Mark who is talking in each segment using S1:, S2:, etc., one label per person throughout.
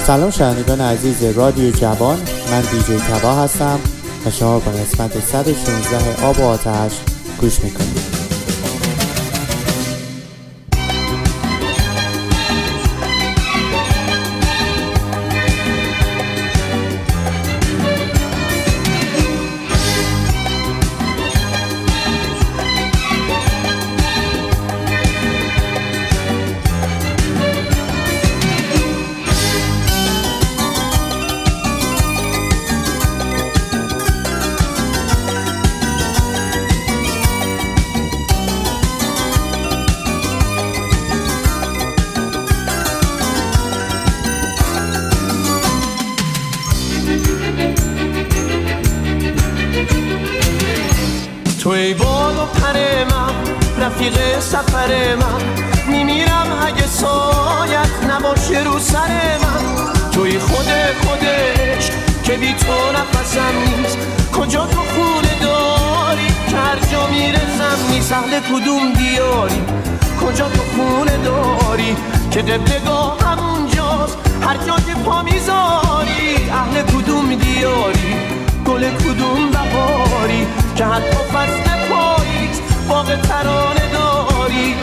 S1: سلام شنوندگان عزیز رادیو جوان، من دیجی تبا هستم و شما به قسمت 116 آب و آتش گوش میکنید.
S2: توی باد و پر من، رفیق سفر من، میمیرم اگه سایت نباشه رو سر من. توی خودش که بی تو نفسم نیست، کجا تو خونه داری که هر جا میرسم نیست. اهل کدوم دیاری، کجا تو خونه داری که قبلگاه همونجاست هر جا که پا میذاری. اهل کدوم دیاری، گل کدوم بهاری که حتی فصل پاییز باغ ترانه داری.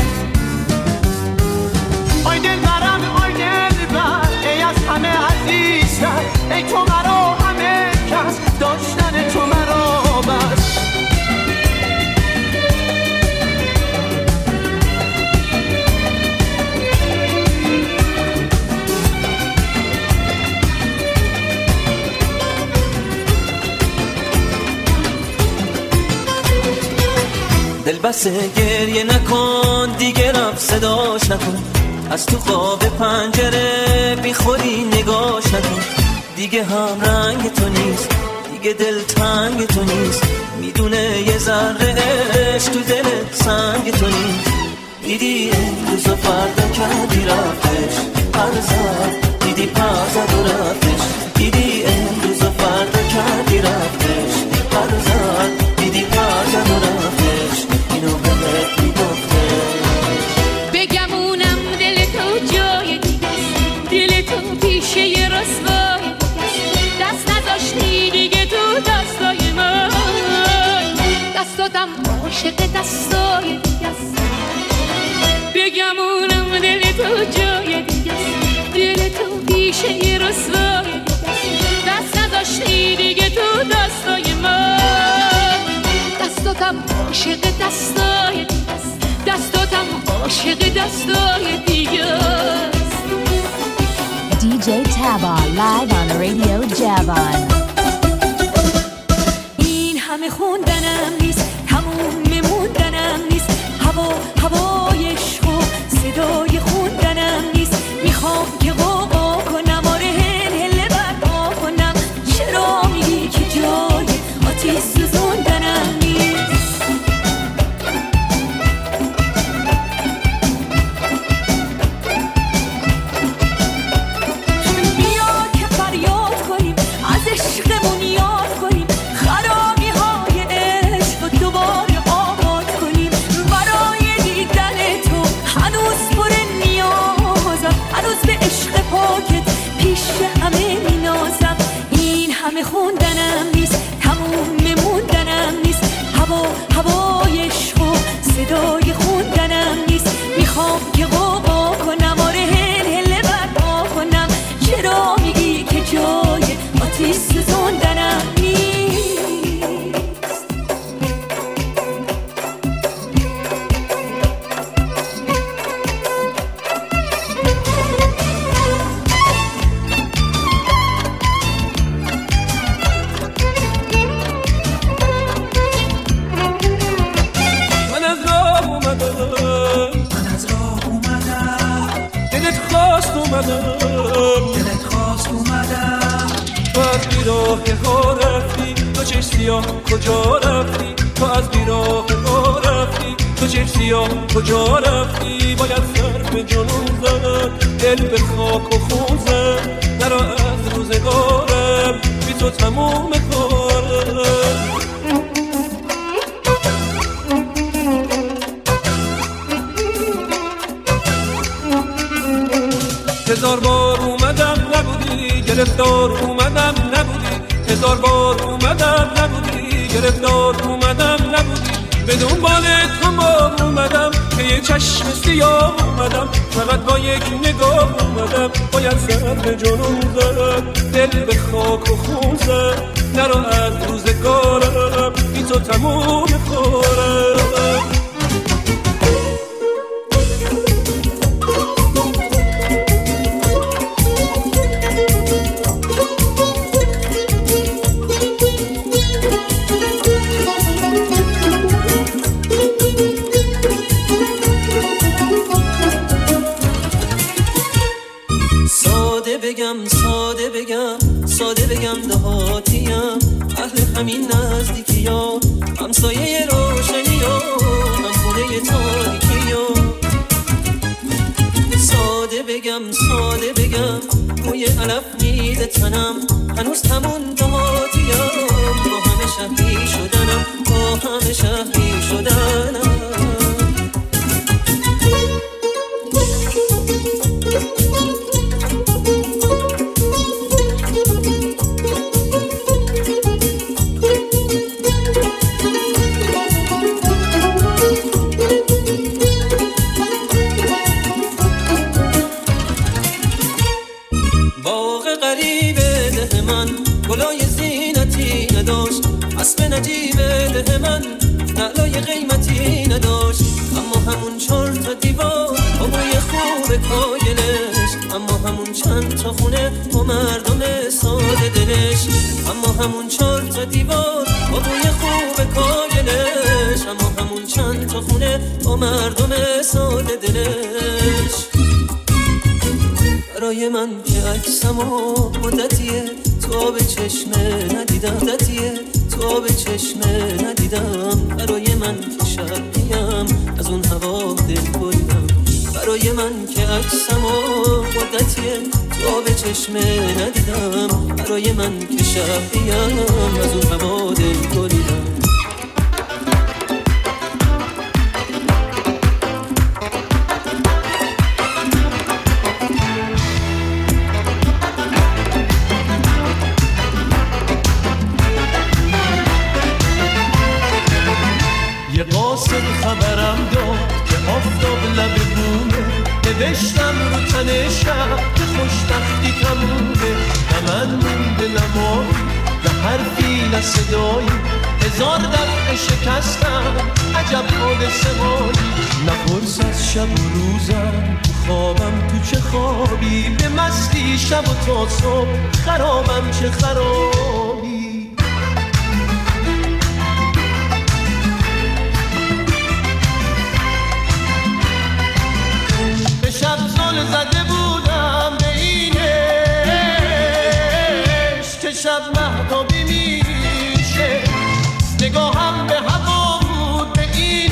S2: آی دل برم، آی دل بر، ای از همه عزیزتر، ای تو مرا همه کس، داشتن تو مرا بس.
S3: دل بسه گریه نکن دیگه، رفت صداش نکن، از تو خواب پنجره بیخوری نگاش نکن. دیگه هم رنگ تو نیست، دیگه دل تنگ تو نیست، میدونه یه ذره عشق تو دل سنگ تو نیست. دیدی امروز و فردا کردی رفتش، پر زد دیدی پر زد و رفتش. دیدی امروز و فردا کردی رفتش، پر زد دیدی پر زد و رفتش. اینو بهت میگفته
S4: بگمونم دل تو جای دیگه، دل تو پیشه یه رسوای دیگه، دست نذاشتی دیگه تو دستای من، دستاتم عاشق دستای دیگه. بگمونم دل تو جای دیگه، دل تو پیشه یه رسوای دیگه، دست نذاشتی دیگه تو دستای من، دستاتم عاشق دستای دیگه، دستاتم عاشق دستای دیگه.
S5: DJ Taba live on Radio Javan.
S6: این همه خوندنم نیست، تموم میموندنم نیست، هوای عشق و صدای خوندنم نیست. میخوام که قوقا کنم، آره هل برقا کنم. چرا میگی که جای آتیش سوزوندنم نیست؟ عشقمون یاد کنیم، خرابی های عشق دوباره آباد کنیم. برای دیدن تو هنوز پر نیازم، هنوز به عشق پاکت پیش همه مینازم. این همه خوندنم نیست، تموم میموندنم نیست، هوای عشق و صدای خوندنم نیست. میخوام که قوقا کنم، آره هل برقا کنم. چرا میگی که جای آتیش سوزوندنم نیست؟
S2: من از راه اومدم، دلت خواست اومدم. تو از بیراه ها رفتی، تو چشم سیاه کجا رفتی؟ تو از بیراه ها رفتی، تو چشم سیاه کجا رفتی؟ باید سر به جنون زد، دل به خاک و خون زد. نرا از روزگارم، بی تو تموم کارم. هزار بار اومدم نبودی،
S7: گرفتار اومدم نبودی، 1000 بار اومدم نبودی، گرفتار اومدم نبودی، به دنبال تو ما اومدم که یه چشم سیاه اومدم، فقط با یک نگاه اومدم، باید سر به جنون زد، دل به خاک و خون زد، نرو از روزگارم بی تو تموم خورم.
S3: ساده بگم دهاتیم، اهل همین نزدیکی ها، همسایه روشنی ها، هم خونه تاریکی ها. ساده بگم موی علف میده تنم، هنوز همون دهاتیم، با همه شهری شدنم. اسب نجیبه ده من نعلای قیمتی نداشت، اما همون 4 تا دیوار با بوی خوب کاگلش، اما همون چند تا خونه با مردم ساده دلش، اما همون 4 تا دیوار با بوی خوب کاگلش، اما همون چند تا خونه با مردم ساده دلش. برای من که عکسم و مدتیه تو به چشمه ندیدم، برای من که شبیم از اون هوا دل بریدم، برای من که عکسم و مدتیه تو به چشمه ندیدم، برای من که شبیم از اون هوا دل بریدم.
S2: خبرم داد که آفتاب لب بومه، نوشتم رو تن شب که خوشبختی تمومه، نه من مونده نه مایی نه حرفی نه صدایی، 1000 دفعه شکستم عجب حادثه مایی، نپرس از شب و روزم تو خوابم تو چه خوابی، به مستی شب و تا صبح خرابم چه خرابی. شب زل زده بودم به اینش که شب مهتابی میشه، نگاهم به هوا بود به اینش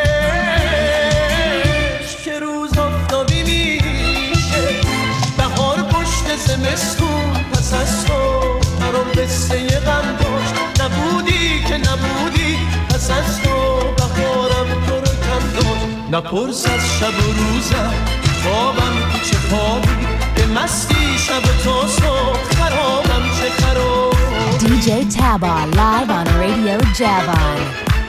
S2: که روز آفتابی میشه، بهار پشت زمستون پس از تو برام قصه غم داشت، نبودی که نبودی پس از تو بهارم تو رو کم داشت، نپرس از شب و روزم خوابم تو چه خوابی، به مستی شب تا صبح خرابم چه خرابی.
S5: DJ Taba live on Radio Javon.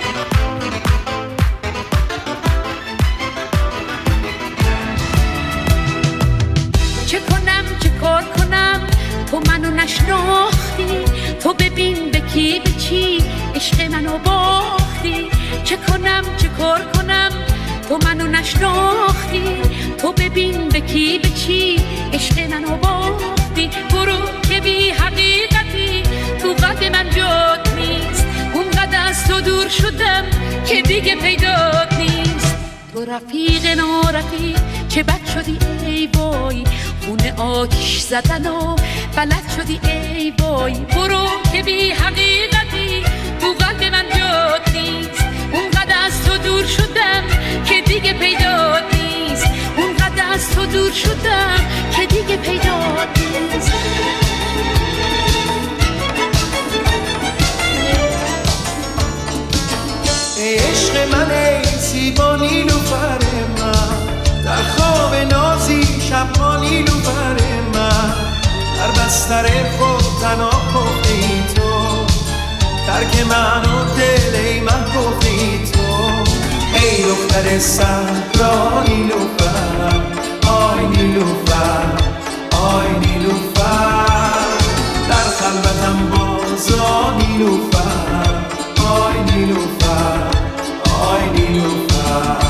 S4: چه کنم چه کار کنم تو منو نشناختی، تو ببین به کی به چی عشق منو باختی، چه کنم چه کار کنم تو منو نشناختی، تو ببین به کی به چی عشق منو باختی، برو که بی حقیقتی تو قلب من جات نیست، اونقدر از تو دور شدم که دیگه پیدات نیست، تو رفیق نارفیق چه بد شدی ای وای، خونه آتیش زدن و بلد شدی ای وای، برو که بی حقیقتی تو قلب من جات نیست، اونقدر از تو دور شدم که دیگه پیدات نیست، اونقدر از تو دور شدم که دیگه پیدات نیست.
S2: ای عشق من ای زیبا نیلوفر من، در خواب نازی شب ها نیلوفر من، در بستر سر خود تنها گفتی تو، ترک من و دل من گفتی تو. ای دختر صحرا نیلوفر، آی نیلوفر، آی نیلوفر، در خلوتم بازا نیلوفر، آی نیلوفر، آی نیلوفر.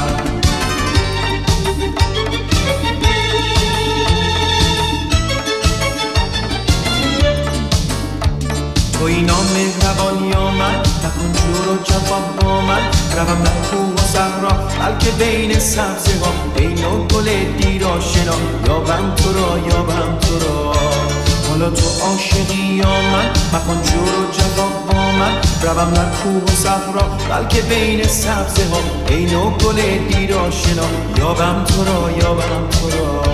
S2: تو اینا مهربانی من نکن جور و جواب با من، روم در کوه و صحرا بلکه بین سبزه ها، بین و گل دیر آشنا، یابم تو را یابم تو را. حالا تو عاشقی یا من مکن جور و جواب با من، روم در کوه و صحرا بلکه بین سبزه ها، بین و گل دیر آشنا، یابم تو را یابم تو را.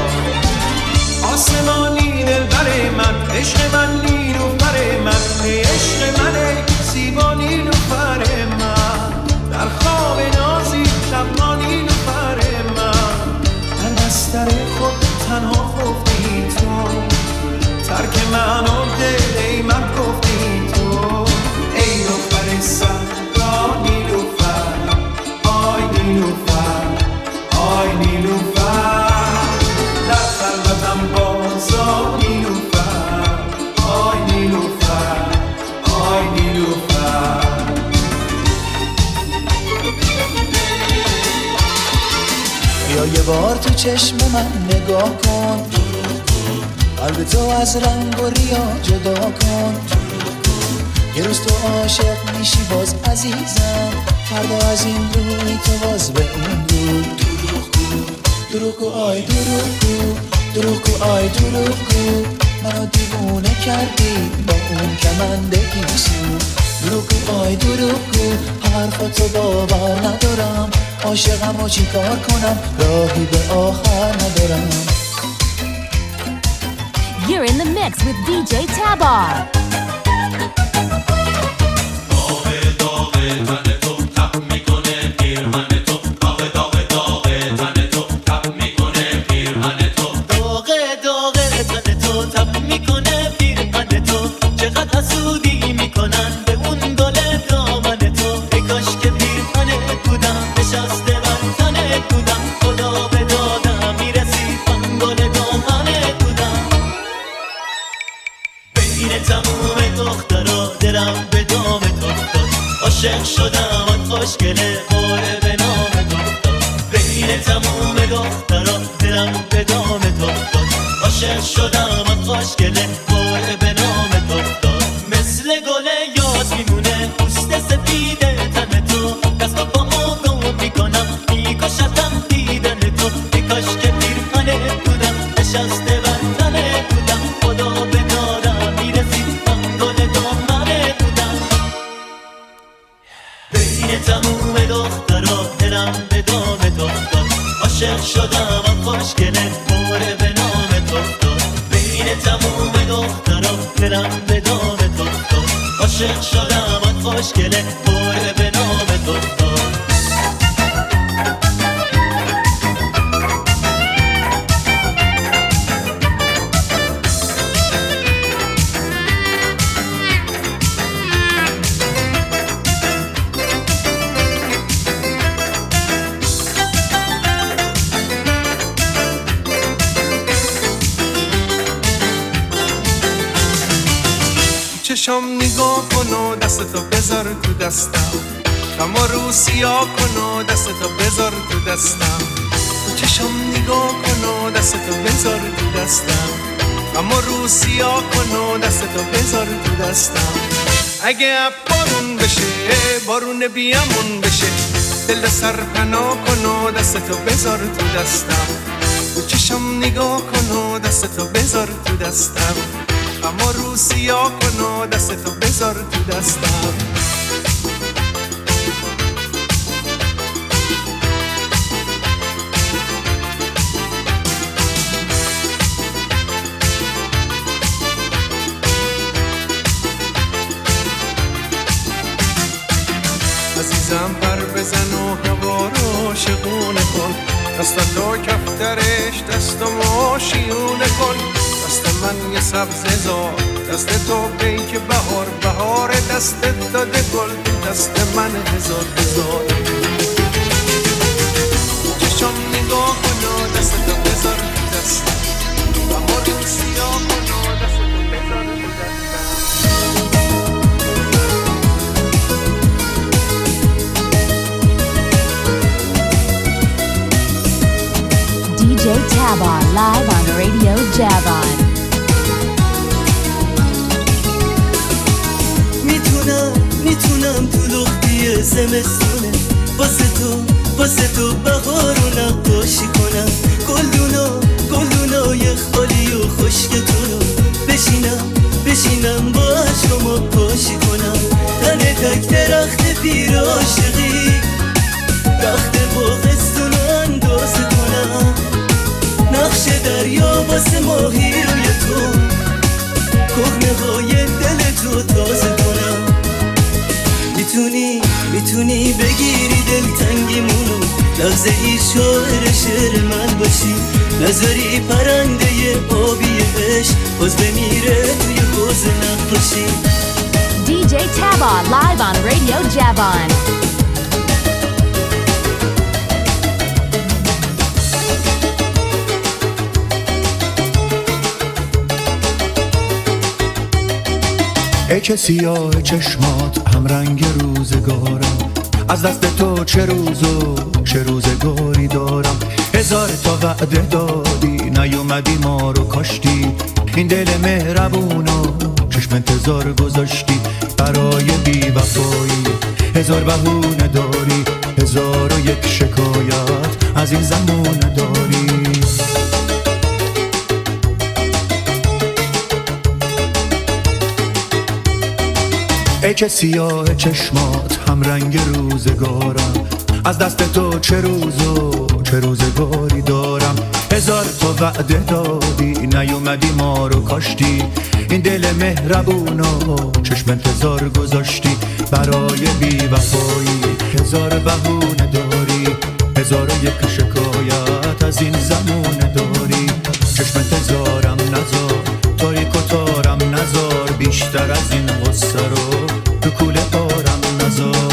S2: آسمانی دلبر من، عشق من نیلوفر من، عشق من ای زیبا نیلوفر من، در خواب نازی شبا نیلوفر من، در بستر خود تنها خفتی تو، ترک من و دل من گفتی تو. ای دختر صحرا نیلوفر، آی نیلوفر، آی نیلوفر، در خلوتم بازا نیلوفر، آی نیلوفر، آی نیلوفر.
S8: بیا یه بار تو چشم من نگاه کن، قلب تو از رنگ و ریا جدا کن. یه روز تو عاشق میشی باز عزیزم، فردا از این روی تو باز به اون روی. دروغ آی دروغ، دروغ آی دروغ، منو دیوونه کردی با اون کمند گیسو. دروغ آی دروغ، حرفاتو باور ندارم، عاشقم و چی کار کنم، راهی به آخر ندارم.
S5: You're in the mix with DJ Tabar.
S3: عاشق شدم خوشگله خوره به نام تو افتاد، بین تموم دخترا دلم به دام تو افتاد. عاشق شدم خوشگله خوره به نام تو افتاد، مثل گل یاد میمونه پوست سفید تن تو، دست و پامو گم میکنم میکشتم دیدن تو. ای کاش که پیرهنه بودم نشسته بندنه بودم، خدا به دادم میرسید من گل دامنه بودم. بین تموم دخترا دلم به دام تو افتاد، عاشق شدم خوشگله خوره به نام تو افتاد. بین تموم دخترا دلم به دام تو افتاد، عاشق شدم خوشگله خوره به نام تو افتاد.
S2: چشم نگاه کن و دستتو بذار تو دستم، غم و رو سیاه کن و دستتو بذار تو دستم. تو چشم نگاه کن و دستتو بذار تو دستم، غم و رو سیاه کن و دستتو بذار تو دستم. اگه بارون بشه بارون بیامون بشه، دل سر پناه کن و دستتو بذار تو دستم. تو چشم نگاه کن و دستتو بذار تو دستم، اما رو سیاه کن و دستتو بذار تو دستم. عزیزم پر بزن و هوا رو شقونه کن، دستتو کفترش دستمو شیونه کن، دست
S9: من یه سبزه زار، دست تو پیک بهار، بهار دستت داده گل، دست من هزار هزار. چشم نگاه کن دست تو بذار دست، اما رو سیاه کن دست تو بذار دست.
S5: DJ Tabar live on Radio Javon.
S10: میتونم تو لختی زمستونه واسه تو بهارو نقاشی کنم، گلدونای خالی و خشکتونو بشینم با عشقامو پاشی کنم. تنه تک درخت پیر عاشقی، رخت باغستونو اندازه کنم، نقش دریا واسه ماهی روی تو، کهنه های دل تو تازه کنم. میتونی بگیری دلتنگیمونو، لحظه ای شعر من باشی، نذاری پرنده آبی عشق باز بمیره توی حوض نقاشی.
S5: DJ Tabar live on Radio Javon.
S8: ای که سیاه چشمات هم رنگ روزگارم، از دست تو چه روزگاری دارم. هزار تا وعده دادی نیومدی ما رو کاشتی، این دل مهربونو چشم انتظار گذاشتی برای بی وفایی. هزار بهونه داری، هزار و یک شکایت از این زمونه داری. ای که سیاه چشمات هم رنگ روزگارم، از دست تو چه روزگاری دارم. هزار تا وعده دادی نیومدی ما رو کاشتی، این دل مهربونو چشم انتظار گذاشتی برای بی وفایی. هزار بهونه داری، هزار و یک شکایت از این زمونه داری. چشم انتظارم نذار، تاریک و تارم نذار، بیشتر از این غصه رو تو کوله بارم نذار.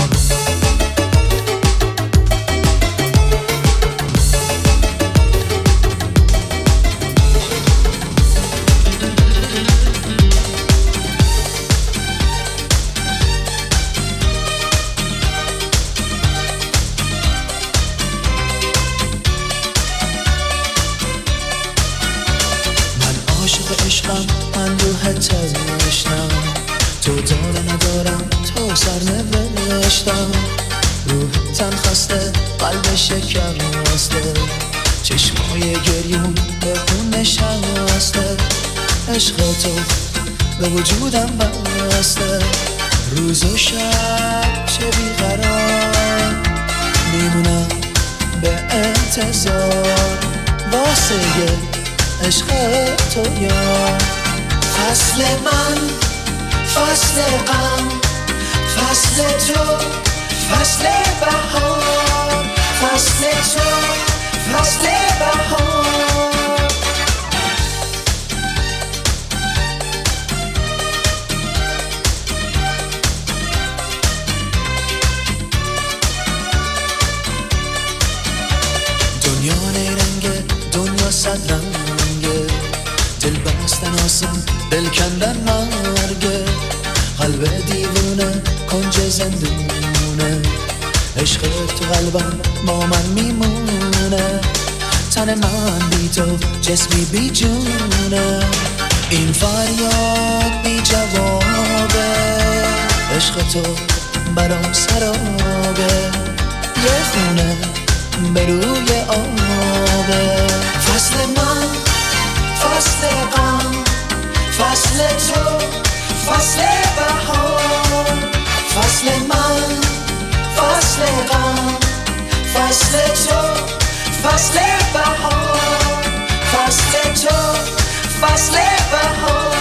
S11: من روح تشنم، تو داره ندارم تو سر نوشتم. روح تن خسته قلب شکر راسته، چشمای گریون به خون نشسته. عشق تو به وجودم بسته، روز و شب چه بیقرار میمونم به انتظار واسه عشق تو. یا فصل من، فصل غم، فصل تو، فصل بهار، فصل تو، فصل بهار. دنیا نیرنگه، دنیا صد رنگه، دل بستن آسان، دل کندن مرگه. قلب دیوونه کنج زندونه، عشق تو قلبم با من میمونه. تن من بی تو جسمی بی جونه، این فریاد بی جوابه. عشق تو برام سرابه، یه خونه به روی آبه. فصل من، فصل غم، فصل تو، فصل بهار. فصل من، فصل غم، فصل تو، فصل بهار. فصل تو، فصل بهار.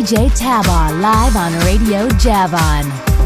S5: DJ Taba live on Radio Javon.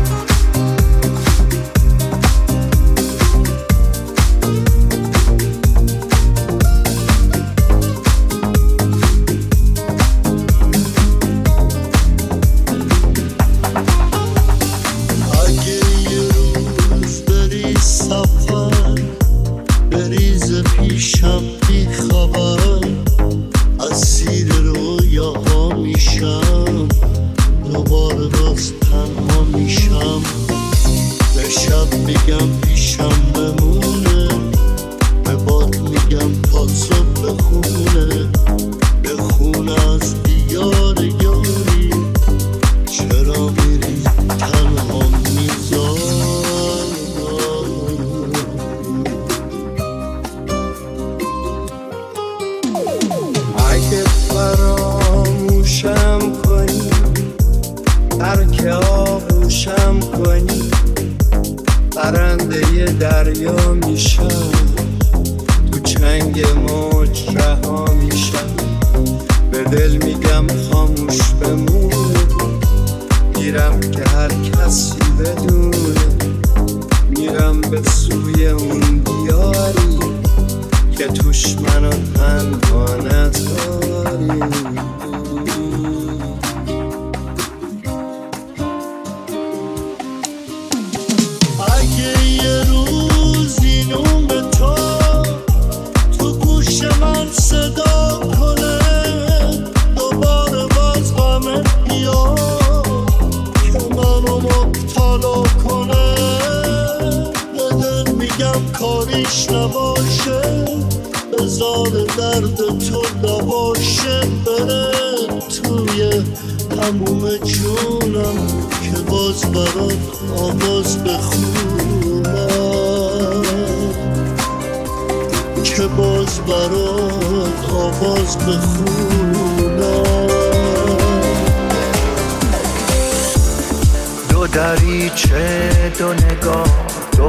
S12: دو دریچه، دو نگاه، دو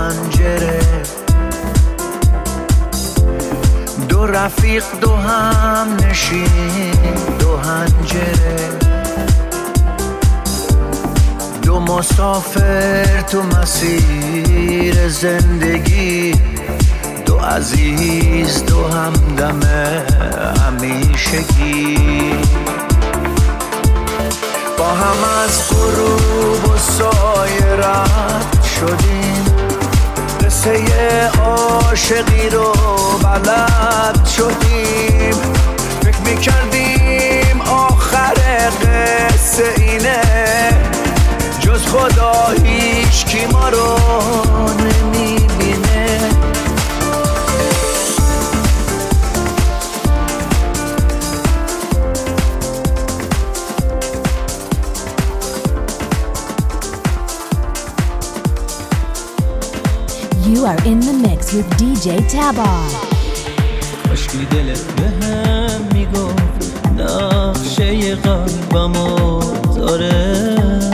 S12: پنجره، دو رفیق، دو هم نشین، دو هنجره، دو مسافر تو مسیر زندگی، دو عزیز، دو همدم همیشگی، با هم از غروب و سایه رد شدیم، قصه عاشقی رو بلد شدیم، فکر میکردیم آخر قصه اینه، جز خدا هیچ کی ما رو نمیبینه.
S5: You are in the mix with DJ Taba.
S3: کاشکی دلت به هم میگفت نقشه قلبمو داره،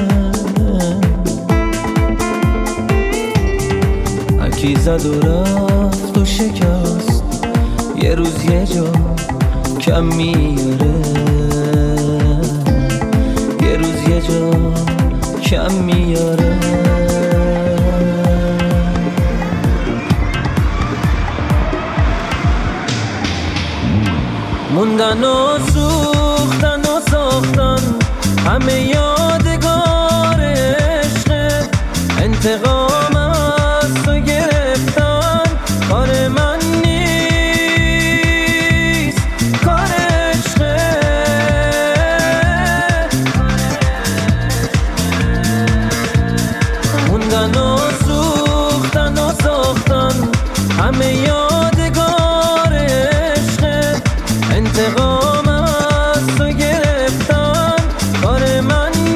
S3: هرکی زد و رفت و شکست، یه روز یه جا کم میاره، یه روز یه جا کم میاره. موندن و سوختن و ساختن همه یادگار عشق، انتقام از تو گرفتن کار من نیست، کار عشقه. موندن و سوختن و ساختن همه یادگار عشق، انتقام از تو گرفتن کار من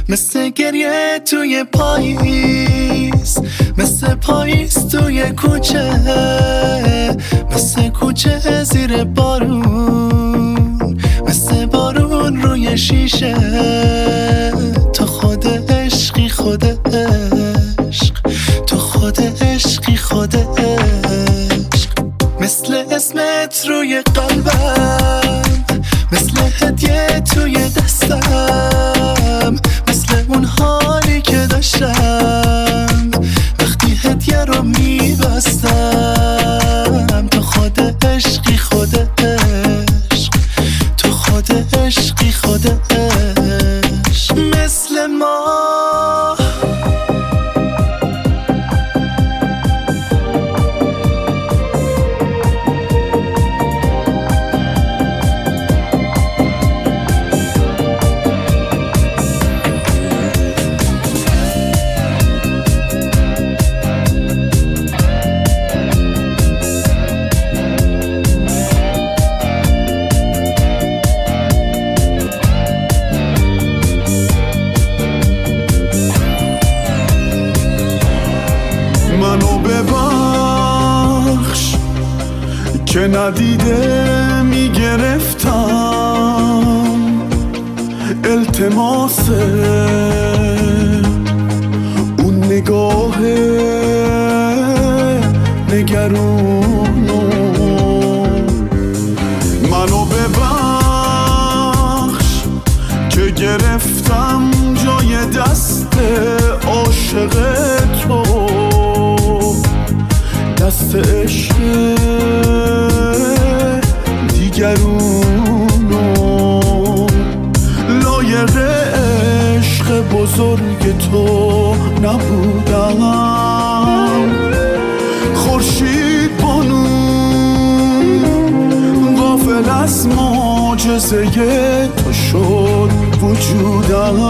S11: مثل گریه توی پاییز، مثل پاییز توی کوچه، مثل کوچه زیر بارون، مثل بارون روی شیشه. تو خود عشقی خود عشق، تو خود عشقی خود عشق. مثل اسمت روی قلبم، مثل هدیه توی دستم، مثل اون حالی که داشتم وقتی هدیه رو میبستم. تو خود عشقی خود عشق، تو خود عشقی خود عشق. مثل ما که ندیده میگرفتم التماس اون نگاه نگرونو. منو ببخش که گرفتم جای دست عاشق تو، دست عشق دیگرونو. لایق عشق بزرگ تو نبودم، خورشید بانو غافل از معجزه تو شد وجودم،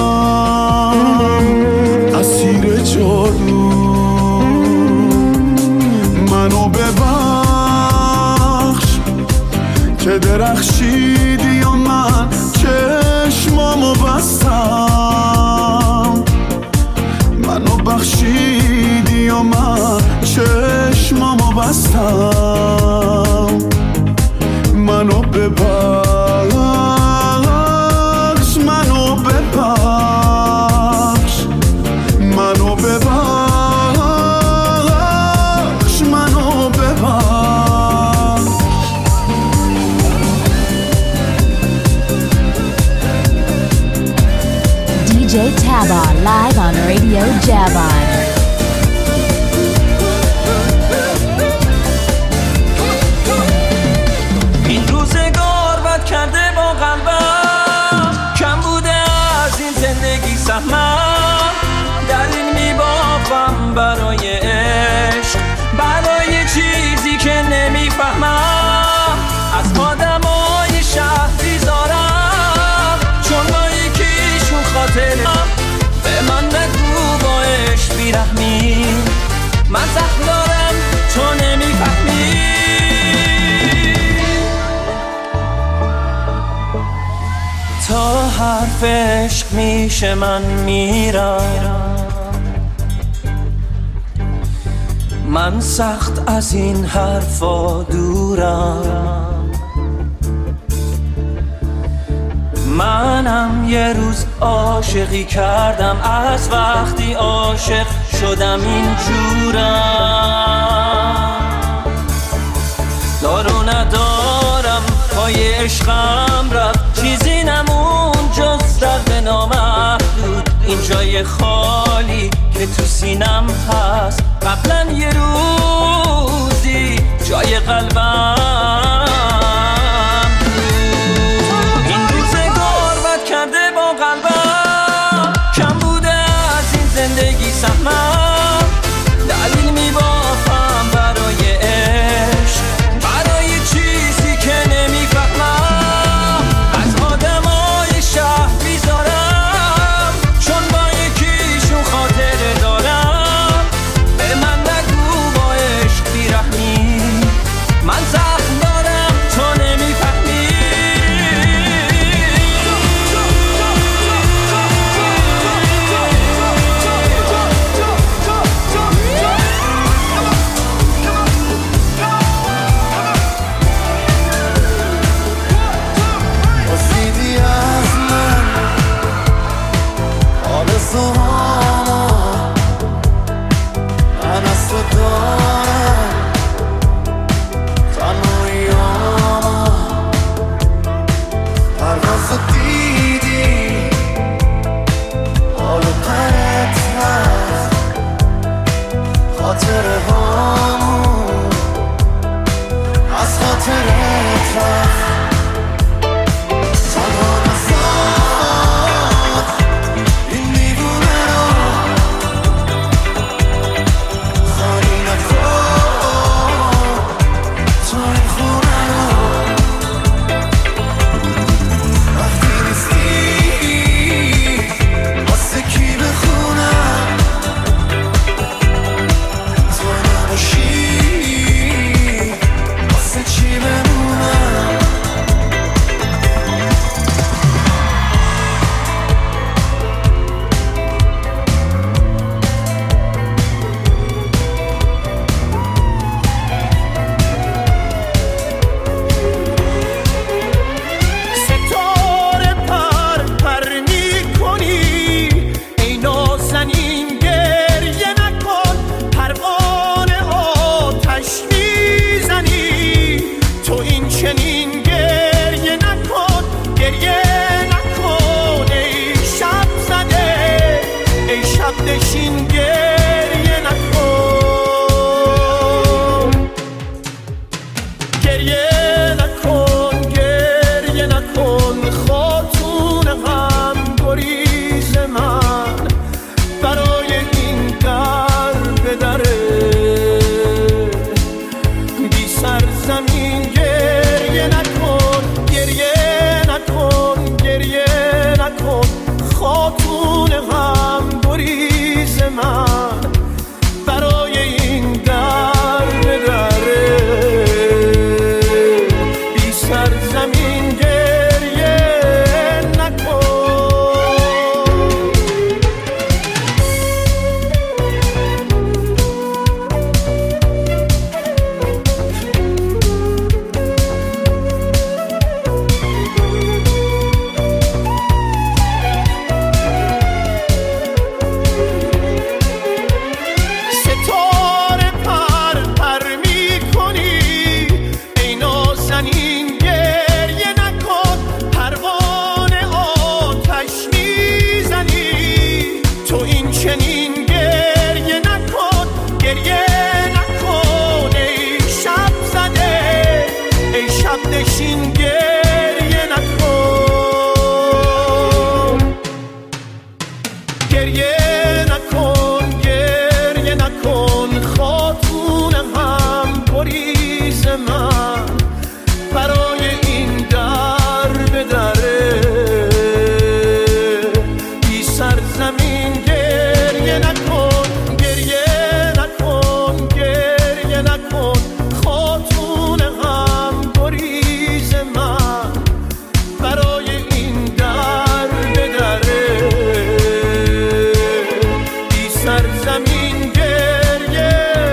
S11: اسیر جادو. منو ببخش که درخشیدی و من چشمامو بستم، منو بخشیدی و من چشمامو بستم. منو ببخش، منو ببخش، منو ببخش، منو ببخش.
S5: DJ Taba live on Radio Javan.
S3: این روزگار بد کرده با قلبم، کم بوده از این زندگی سهمم. دلیل میبافم برای عشق، برای چیزی که نمیفهمم. از آدمای شهر بیزارم، چون با یکیشون خاطرم. به من نگو با عشق بیرحمی، من زخم دارم تو نمیفهمی. تا حرف عشق میشه من میرم، من سخت از این حرفا دورم. منم یه روز عاشقی کردم، از وقتی عاشق شدم اینجورم. دارو ندارم پای عشقم رفت، چیزی نمون جز درد نامحدود. این جای خالی که تو سینم هست، قبلا یه روزی جای قلبم بود. این روزگار بد کرده با قلبم، کم بوده از این زندگی سهمم. دلیل میبافم برای عشق، برای چیزی که نمیفهمم. از آدمای شهر بیزارم، چون با یکیشون خاطره دارم. به من نگو با عشق بیرحمی، من زخم دارم
S2: زمین گریه نکن، گریه نکن، گریه نکن، خاتون هم گریز من برای این در به دره بی سرزمین گریه نکن، گریه نکن، گریه نکن، خاتون هم گریز من برای این در به دره بی سرزمین گریه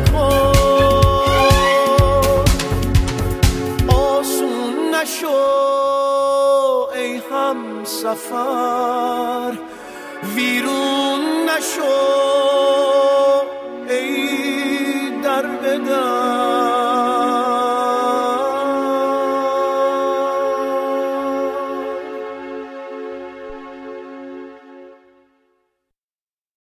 S2: نکن. آسون نشو ای هم سفر، ویرون نشو ای